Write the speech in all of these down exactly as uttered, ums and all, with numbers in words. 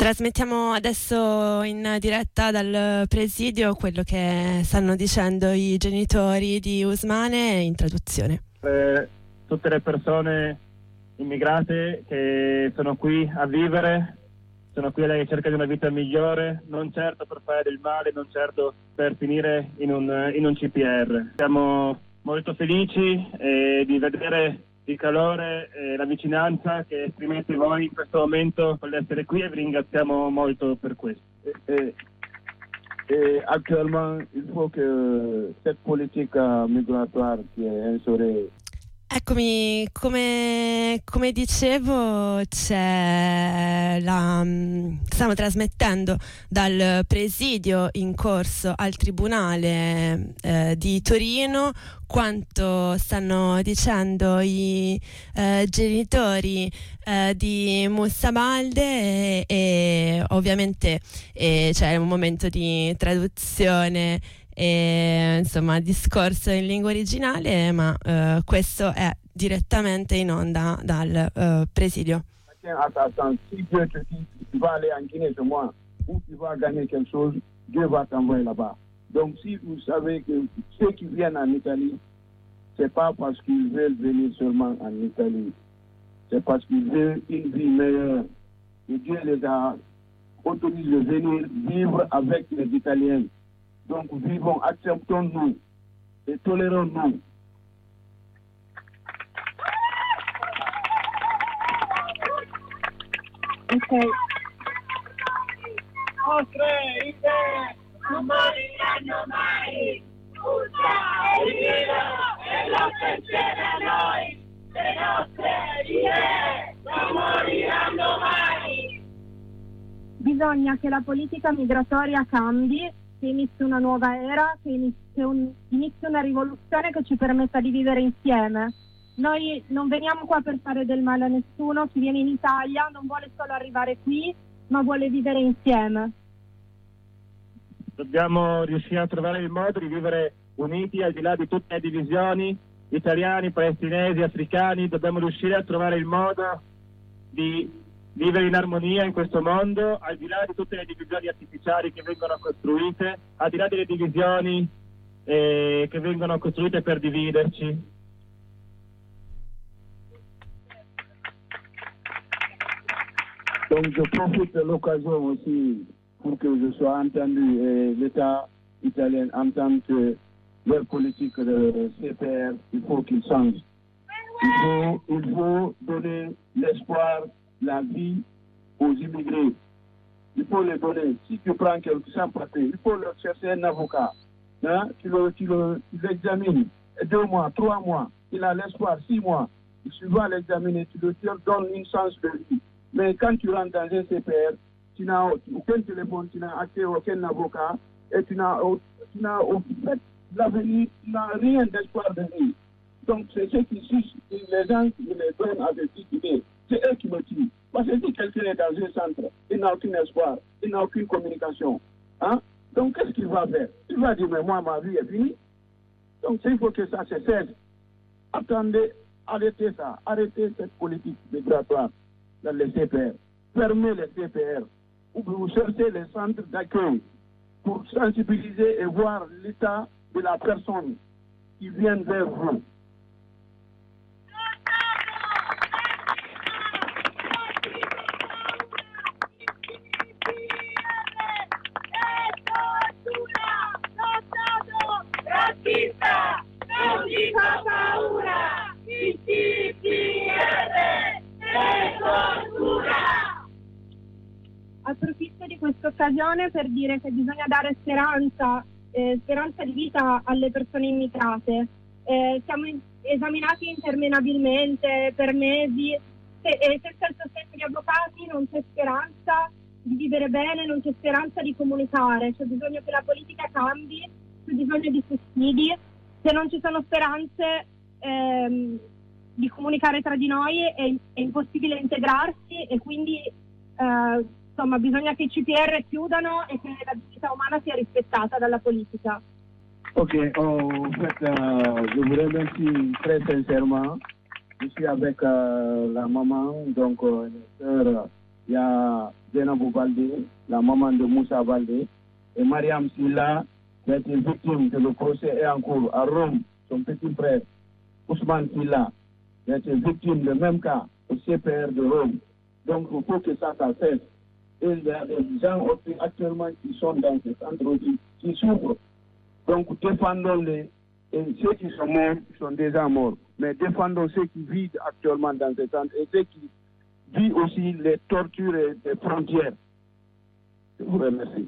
Trasmettiamo adesso in diretta dal presidio quello che stanno dicendo i genitori di Ousmane in traduzione. Eh, tutte le persone immigrate che sono qui a vivere, sono qui alla ricerca di una vita migliore, non certo per fare del male, non certo per finire in un, in un C P R. Siamo molto felici eh, di vedere il calore e la vicinanza che esprimete voi in questo momento con l'essere qui e vi ringraziamo molto per questo. Et, et, et actuellement, il faut que cette politique euh, migratoire qui est instaurée. Eccomi, come, come dicevo, c'è la, stiamo trasmettendo dal presidio in corso al Tribunale eh, di Torino quanto stanno dicendo i eh, genitori eh, di Moussa Balde e, e ovviamente eh, c'è un momento di traduzione e insomma discorso in lingua originale, ma uh, questo è direttamente in onda dal uh, presidio. Si Dieu te dit tu vas aller en Guinée chez moi ou tu vas gagner quelque chose, Dieu va t'envoyer là-bas. Donc si vous savez que ceux qui viennent en Italie, c'est pas parce qu'ils veulent venir seulement en Italie, c'est parce qu'ils veulent une vie meilleure. Et Dieu les a autorisés de venir vivre avec les Italiens. Donc vivons, acceptons-nous et tolérons-nous. Ok. Nostre idee non moriranno mai. Tutta è Dio e lo pensiero a noi. Le nostre idee non moriranno mai. Bisogna che la politica migratoria cambi, che inizi una nuova era, che inizi, un, inizi una rivoluzione che ci permetta di vivere insieme. Noi non veniamo qua per fare del male a nessuno, chi viene in Italia non vuole solo arrivare qui, ma vuole vivere insieme. Dobbiamo riuscire a trovare il modo di vivere uniti al di là di tutte le divisioni, italiani, palestinesi, africani, dobbiamo riuscire a trovare il modo di vivere in armonia in questo mondo, al di là di tutte le divisioni artificiali che vengono costruite, al di là delle divisioni eh, che vengono costruite per dividerci. Donc je profite de l'occasion aussi pour que je sois entendu et l'État italien entende que leur politique de C P R, il faut qu'il change. Il faut, il faut donner l'espoir, la vie aux immigrés. Il faut les donner. Si tu prends quelqu'un sans papier, il faut leur chercher un avocat. Hein? Tu l'examines. Deux mois, trois mois. Il a l'espoir, six mois. Tu vas l'examiner, tu le donnes une chance de vie. Mais quand tu rentres dans un C P R, tu n'as aucun téléphone, tu n'as accès à aucun avocat et tu n'as, tu n'as au fait l'avenir, tu n'as rien d'espoir de vie. Donc c'est ceux qui suscitent les gens qui les donnent à des idées. C'est eux qui me tuent. Parce que si quelqu'un est dans un centre, il n'a aucun espoir, il n'a aucune communication. Hein? Donc qu'est-ce qu'il va faire? Il va dire, mais moi, ma vie est finie. Donc il faut que ça se cesse. Attendez, arrêtez ça, arrêtez cette politique migratoire dans les C P R. Fermez les C P R. Ou vous cherchez les centres d'accueil pour sensibiliser et voir l'état de la personne qui vient vers vous. Non dico paura, il C P R è tortura. Approfitto di questa occasione per dire che bisogna dare speranza, eh, speranza di vita alle persone immigrate. Eh, siamo in, esaminati interminabilmente per mesi se, e senza il sostegno di avvocati non c'è speranza di vivere bene, non c'è speranza di comunicare, c'è bisogno che la politica cambi, c'è bisogno di sussidi. Se non ci sono speranze ehm, di comunicare tra di noi è, è impossibile integrarsi e quindi eh, insomma bisogna che i C P R chiudano e che la dignità umana sia rispettata dalla politica. Ok, oh, en fait, euh, je vous remercie très sincèrement. Je suis avec euh, la maman, donc euh, une sœur il y a Zainabou Baldé, la maman de Moussa Baldé, et Mariam Silla, qui a été victime de le procès est en cours à Rome, son petit frère Ousmane Silla, qui a été victime du même cas au C P R de Rome. Donc il faut que ça, ça cesse. Et il y a des gens actuellement qui sont dans ce centre aussi, qui souffrent. Donc défendons-les. Et ceux qui sont morts sont déjà morts. Mais défendons ceux qui vivent actuellement dans ce centre et ceux qui vivent aussi les tortures et les frontières. Je vous remercie.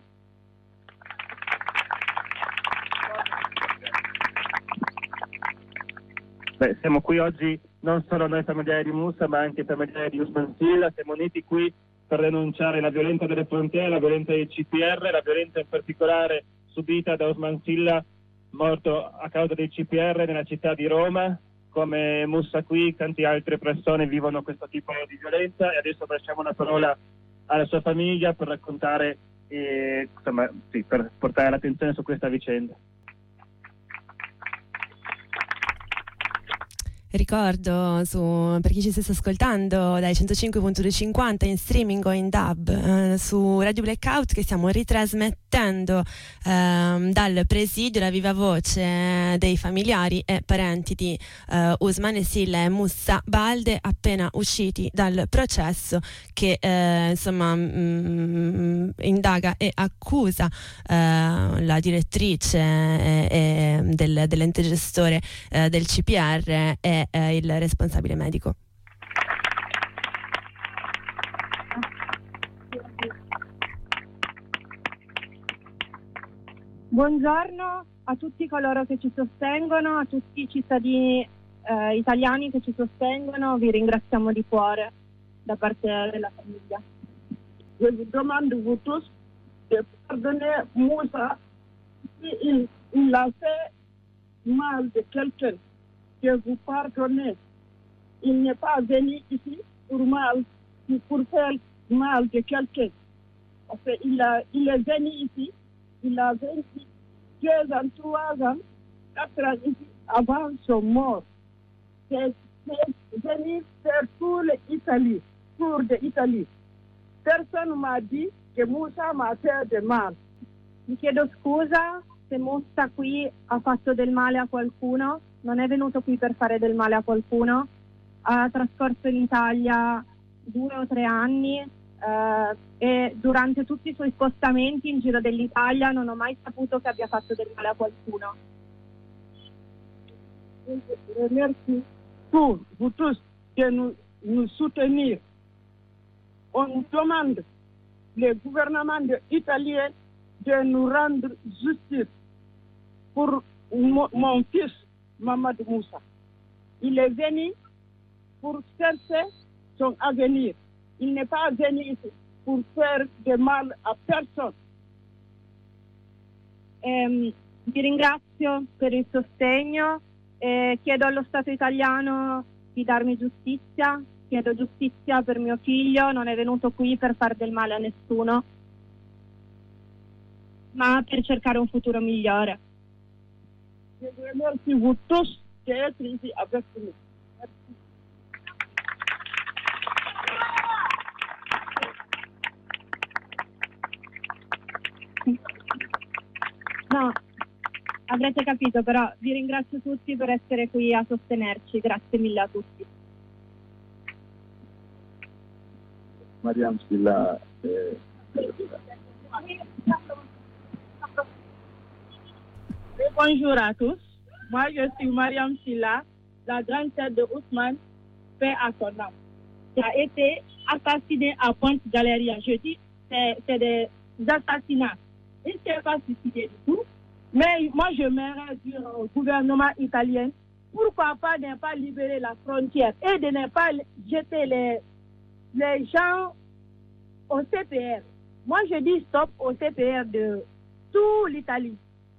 Beh, siamo qui oggi non solo noi familiari di Moussa, ma anche i familiari di Ousmane Silla. Siamo uniti qui per denunciare la violenza delle frontiere, la violenza dei C P R, la violenza in particolare subita da Ousmane Silla, morto a causa dei C P R nella città di Roma. Come Moussa qui, tante altre persone vivono questo tipo di violenza e adesso lasciamo la parola alla sua famiglia per raccontare, eh, insomma, sì, per portare l'attenzione su questa vicenda. Ricordo su, per chi ci stesse ascoltando dai centocinque virgola duecentocinquanta in streaming o in D A B eh, su Radio Blackout, che stiamo ritrasmettendo eh, dal presidio la viva voce dei familiari e parenti di eh, Ousmane Silla e Moussa Baldé, appena usciti dal processo che eh, insomma mh, indaga e accusa eh, la direttrice eh, eh, del, dell'ente gestore eh, del C P R e Eh, il responsabile medico. Buongiorno a tutti coloro che ci sostengono, a tutti i cittadini eh, italiani che ci sostengono, vi ringraziamo di cuore da parte della famiglia. Je vous demande vous tous de pardonner Moussa si il, il a fait mal de quelqu'un. Que vous pardonnez. Il n'est pas venu ici pour mal, pour faire mal de quelqu'un. Parce qu'il a, il est venu ici, il a venu deux ans, trois ans, quatre ans ici, avant son mort. C'est venu faire tout l'Italie, tour de l'Italie. Personne m'a dit que Moussa m'a fait de mal. Mi chiedo scusa se Moussa qui ha fatto del male a qualcuno. Non è venuto qui per fare del male a qualcuno, ha trascorso in Italia due o tre anni eh, e durante tutti i suoi spostamenti in giro dell'Italia non ho mai saputo che abbia fatto del male a qualcuno. Merci pour vous tous de nous, nous soutenir. On demande le gouvernement italien de nous rendre justice pour mon, mon fils Mamadou Moussa. Il est venu pour chercher son avenir. Il n'est pas venu ici pour faire de mal a personne. Eh, vi ringrazio per il sostegno e chiedo allo Stato italiano di darmi giustizia. Chiedo giustizia per mio figlio, non è venuto qui per far del male a nessuno, ma per cercare un futuro migliore. Je vous remercie vous tous d'être ici avec nous. Merci. No, avrete capito, però vi ringrazio tutti per essere qui a sostenerci. Grazie mille a tutti. Mariam Silla. Eh, Bonjour à tous. Moi, je suis Mariam Silla, la grande sœur de Ousmane, paix à son âme, qui a été assassiné à Pointe-Galeria. Je dis, c'est, c'est des assassinats. Il ne s'est pas suicidé du tout. Mais moi, je m'aimerais dire au gouvernement italien, pourquoi pas ne pas libérer la frontière et de ne pas jeter les, les gens au C P R. Moi, je dis stop au C P R de toute l'Italie.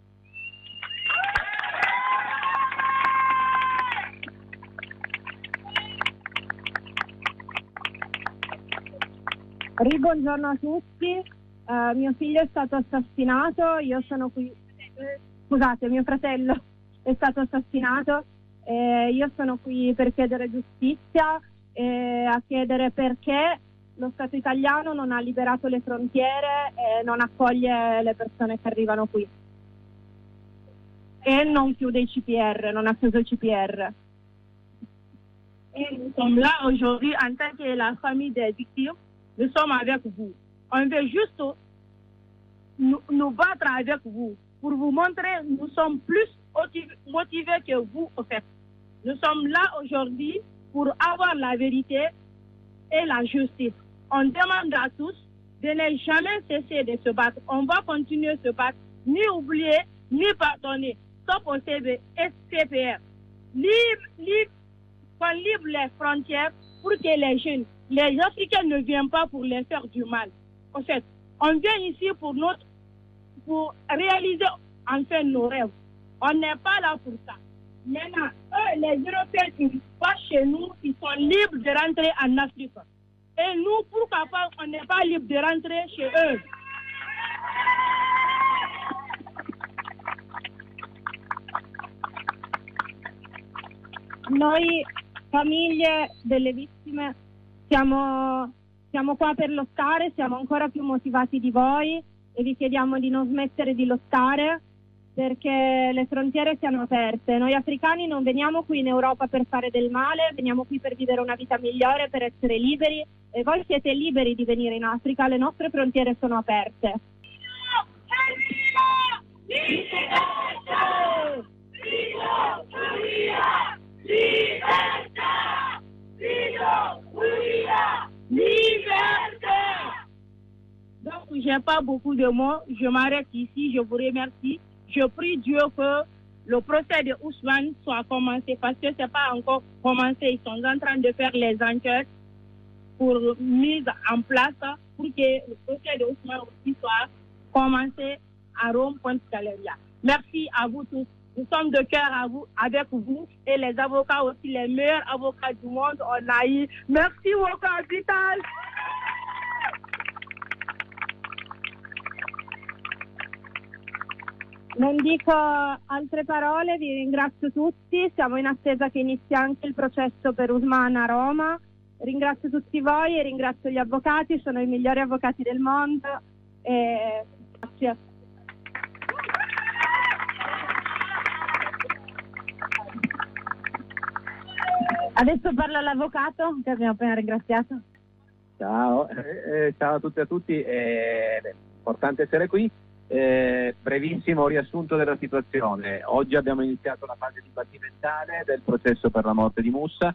Buongiorno a tutti, uh, mio figlio è stato assassinato, io sono qui, eh, scusate, mio fratello è stato assassinato, eh, io sono qui per chiedere giustizia, eh, a chiedere perché lo Stato italiano non ha liberato le frontiere e non accoglie le persone che arrivano qui. Et non chiude i C P R, non ha chiuso il C P R. Et nous sommes là aujourd'hui en tant que la famille des victimes. Nous sommes avec vous. On veut juste nous, nous battre avec vous pour vous montrer que nous sommes plus motivés que vous, au fait. Nous sommes là aujourd'hui pour avoir la vérité et la justice. On demande à tous de ne jamais cesser de se battre. On va continuer à se battre, ni oublier, ni pardonner. Stop au C P R. Libre, libre, qu'on libre les frontières pour que les jeunes, les Africains ne viennent pas pour les faire du mal. En fait, on vient ici pour notre, pour réaliser enfin nos rêves. On n'est pas là pour ça. Maintenant, eux, les Européens qui vivent pas chez nous, ils sont libres de rentrer en Afrique. Et nous, pourquoi pas, on n'est pas libre de rentrer chez eux. Noi, famiglie delle vittime, siamo, siamo qua per lottare, siamo ancora più motivati di voi e vi chiediamo di non smettere di lottare perché le frontiere siano aperte. Noi africani non veniamo qui in Europa per fare del male, veniamo qui per vivere una vita migliore, per essere liberi e voi siete liberi di venire in Africa, le nostre frontiere sono aperte. Libertà! Viva! Viva! Liberté! Donc, je n'ai pas beaucoup de mots. Je m'arrête ici. Je vous remercie. Je prie Dieu que le procès de Ousmane soit commencé parce que ce n'est pas encore commencé. Ils sont en train de faire les enquêtes pour mise en place pour que le procès de Ousmane aussi soit commencé à Rome, Pointe Galeria. Merci à vous tous. Nous sommes de cœur à vous, avec vous et les avocats aussi, les meilleurs avocats du monde. On a eu. Merci mon capital. Non dico altre parole, vi ringrazio tutti, siamo in attesa che inizi anche il processo per Ousmane a Roma. Ringrazio tutti voi e ringrazio gli avvocati, sono i migliori avvocati del mondo. E... grazie. Adesso parla l'avvocato che abbiamo appena ringraziato. Ciao, eh, ciao a tutti e a tutti, è importante essere qui. Eh, brevissimo riassunto della situazione. Oggi abbiamo iniziato la fase dibattimentale del processo per la morte di Moussa.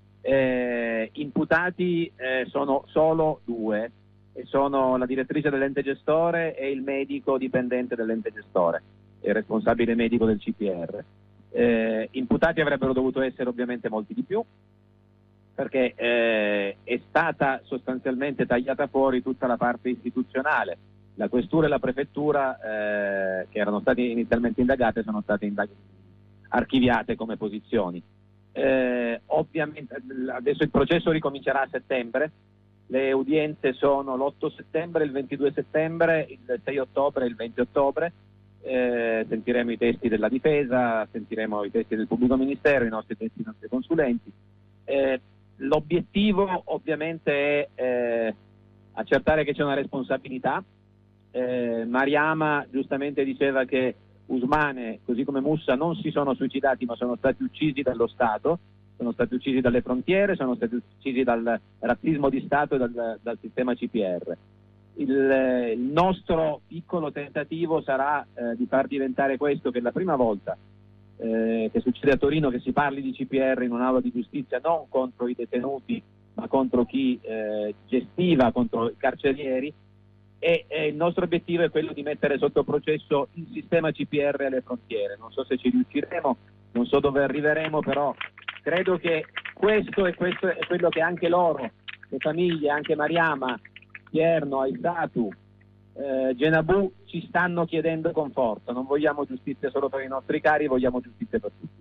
Eh, imputati eh, sono solo due, e sono la direttrice dell'ente gestore e il medico dipendente dell'ente gestore, il responsabile medico del C P R. Eh, imputati avrebbero dovuto essere ovviamente molti di più, perché eh, è stata sostanzialmente tagliata fuori tutta la parte istituzionale. La questura e la prefettura, eh, che erano state inizialmente indagate, sono state indag- archiviate come posizioni. Eh, ovviamente adesso il processo ricomincerà a settembre, le udienze sono l'otto settembre, il ventidue settembre, il sei ottobre e il venti ottobre. Eh, sentiremo i testi della difesa, sentiremo i testi del pubblico ministero, i nostri testi dei nostri consulenti. Eh, l'obiettivo ovviamente è eh, accertare che c'è una responsabilità. Eh, Mariama giustamente diceva che Ousmane, così come Moussa, non si sono suicidati ma sono stati uccisi dallo Stato, sono stati uccisi dalle frontiere, sono stati uccisi dal razzismo di Stato e dal, dal sistema C P R. Il, il nostro piccolo tentativo sarà eh, di far diventare questo, che è la prima volta eh, che succede a Torino, che si parli di C P R in un'aula di giustizia, non contro i detenuti ma contro chi eh, gestiva, contro i carcerieri, e, e il nostro obiettivo è quello di mettere sotto processo il sistema C P R alle frontiere. Non so se ci riusciremo, non so dove arriveremo, però credo che questo è, questo è quello che anche loro, le famiglie, anche Mariama, Tierno, Aissatu, eh, Genabou, ci stanno chiedendo con forza. Non vogliamo giustizia solo per i nostri cari, vogliamo giustizia per tutti.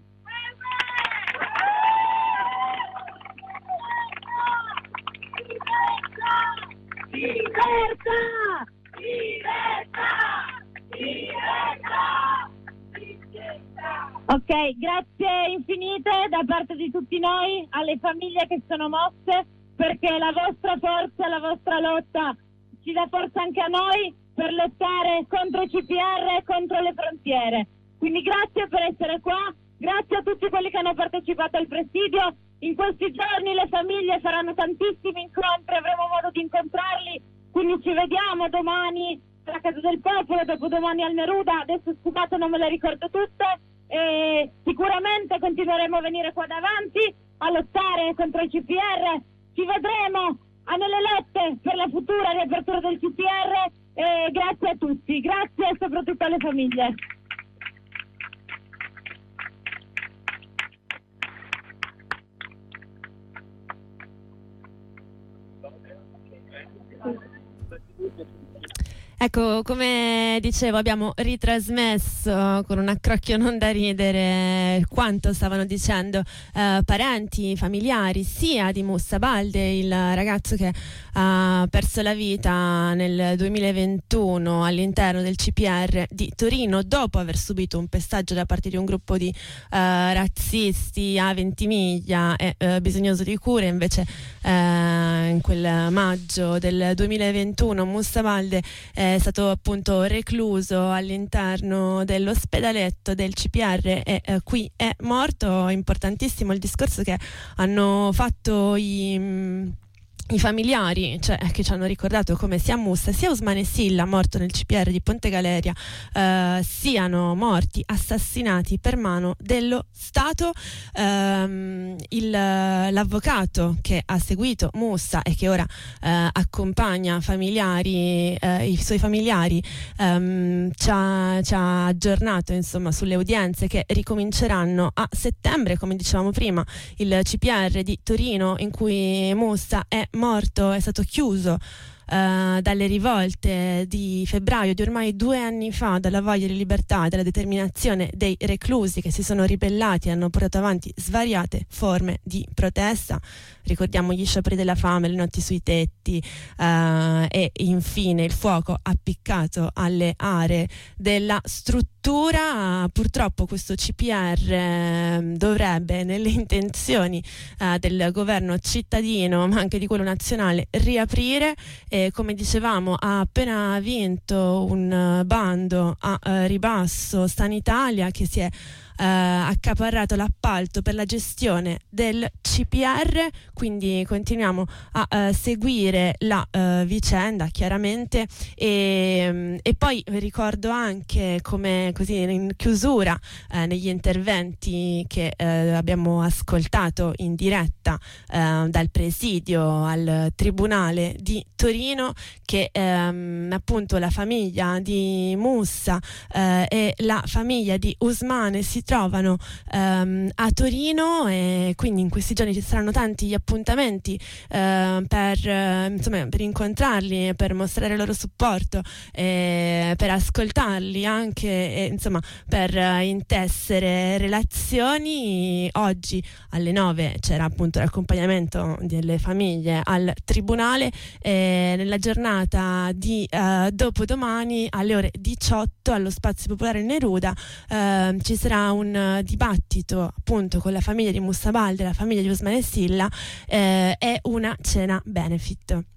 Libertà! Libertà! Libertà! Libertà! Ok, grazie infinite da parte di tutti noi alle famiglie che sono mosse. perché la vostra forza, la vostra lotta ci dà forza anche a noi per lottare contro i C P R e contro le frontiere. Quindi grazie per essere qua, grazie a tutti quelli che hanno partecipato al presidio. In questi giorni le famiglie faranno tantissimi incontri, avremo modo di incontrarli, quindi ci vediamo domani alla Casa del Popolo, dopodomani al Neruda, adesso scusate non me le ricordo tutte, e sicuramente continueremo a venire qua davanti a lottare contro i C P R. Ci vedremo nelle lotte per la futura riapertura del C P R e grazie a tutti, grazie e soprattutto alle famiglie. Ecco, come dicevo, abbiamo ritrasmesso con un accrocchio non da ridere quanto stavano dicendo eh, parenti, familiari, sia di Moussa Balde, il ragazzo che ha perso la vita nel duemilaventuno all'interno del C P R di Torino dopo aver subito un pestaggio da parte di un gruppo di eh, razzisti a Ventimiglia e eh, bisognoso di cure. Invece eh, in quel maggio del duemilaventuno Moussa Balde è è stato appunto recluso all'interno dell'ospedaletto del C P R e eh, qui è morto. Importantissimo il discorso che hanno fatto i... Mh, i familiari, cioè, che ci hanno ricordato come sia Moussa sia Ousmane Sylla, morto nel C P R di Ponte Galeria, eh, siano morti assassinati per mano dello Stato. Um, il, l'avvocato che ha seguito Moussa e che ora eh, accompagna familiari, eh, i suoi familiari, um, ci, ha, ci ha aggiornato insomma sulle udienze che ricominceranno a settembre, come dicevamo prima. Il C P R di Torino in cui Moussa è morto è stato chiuso Uh, dalle rivolte di febbraio di ormai due anni fa, dalla voglia di libertà e dalla determinazione dei reclusi che si sono ribellati e hanno portato avanti svariate forme di protesta. Ricordiamo gli scioperi della fame, le notti sui tetti uh, e infine il fuoco appiccato alle aree della struttura. Purtroppo questo C P R eh, dovrebbe, nelle intenzioni uh, del governo cittadino ma anche di quello nazionale, riaprire. E come dicevamo, ha appena vinto un uh, bando a uh, ribasso Sanitalia, che si è Uh, accaparrato l'appalto per la gestione del C P R, quindi continuiamo a uh, seguire la uh, vicenda chiaramente e, um, e poi ricordo anche, come così in chiusura uh, negli interventi che uh, abbiamo ascoltato in diretta uh, dal presidio al Tribunale di Torino, che um, appunto la famiglia di Moussa uh, e la famiglia di Ousmane si trovano um, a Torino, e quindi in questi giorni ci saranno tanti gli appuntamenti uh, per, uh, insomma, per incontrarli, per mostrare il loro supporto, eh, per ascoltarli anche, e, insomma, per uh, intessere relazioni. Oggi alle nove c'era appunto l'accompagnamento delle famiglie al tribunale, e nella giornata di uh, dopodomani alle ore diciotto allo Spazio Popolare Neruda uh, ci sarà un dibattito appunto con la famiglia di Moussa Balde, la famiglia di Ousmane Sylla, eh, e una cena benefit.